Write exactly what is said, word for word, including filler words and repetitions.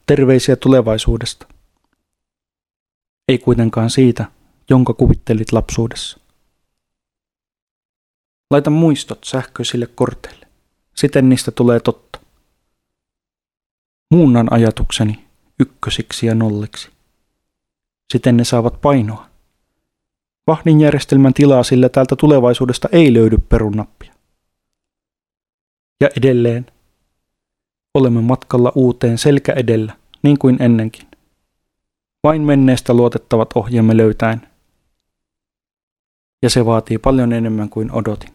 Terveisiä tulevaisuudesta. Ei kuitenkaan siitä, jonka kuvittelit lapsuudessa. Laita muistot sähköisille korteille. Siten niistä tulee totta. Muunnan ajatukseni ykkösiksi ja nolliksi. Siten ne saavat painoa. Vahdin järjestelmän tilaa, sillä täältä tulevaisuudesta ei löydy perunnappia. Ja edelleen. Olemme matkalla uuteen selkä edellä, niin kuin ennenkin. Vain menneestä luotettavat ohjeemme löytäen. Ja se vaatii paljon enemmän kuin odotin.